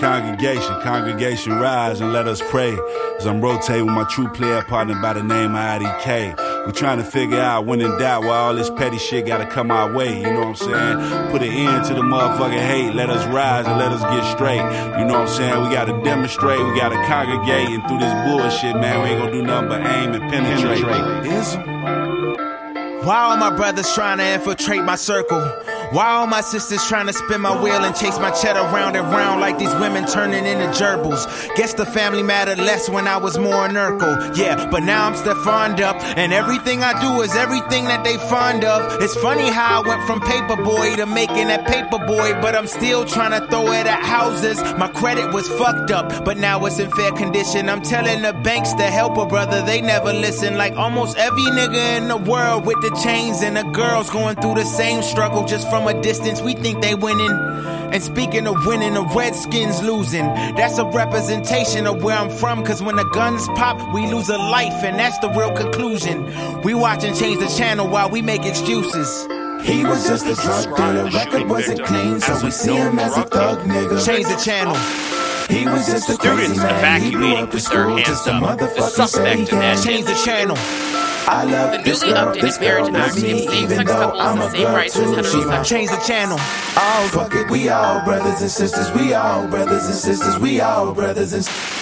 Congregation, rise and let us pray. As I'm rotating with my true player partner by the name of IDK. We're trying to figure out when in doubt why all this petty shit gotta come our way, you know what I'm saying? Put an end to the motherfucking hate, let us rise and let us get straight. You know what I'm saying? We gotta demonstrate, we gotta congregate, and through this bullshit, man, we ain't gonna do nothing but aim and penetrate. Why all my brothers trying to infiltrate my circle? Why all my sisters trying to spin my wheel and chase my cheddar round and round like these women turning into gerbils? Guess the family mattered less when I was more in Urkel. Yeah, but now I'm still fond up, and everything I do is everything that they fond of. It's funny how I went from paperboy to making that paperboy, but I'm still trying to throw it at houses. My credit was fucked up, but now it's in fair condition. I'm telling the banks to help a brother, they never listen. Like almost every nigga in the world with the chains and the girls going through the same struggle just from a distance. We think they winning. And speaking of winning, the Redskins losing. That's a representation of where I'm from, cause when the guns pop, we lose a life, and that's the real conclusion. We watch and change the channel while we make excuses. He was just a drug dealer, record wasn't clean, so we see him as a thug nigga. Change the channel. He was just a crazy man, he grew up in school, just a motherfucking steady cat. Change the channel. I love this girl loves me, even though I'm a girl too. She change the channel. Oh, fuck it, we all brothers and sisters, we all brothers and sisters, we all brothers and sisters.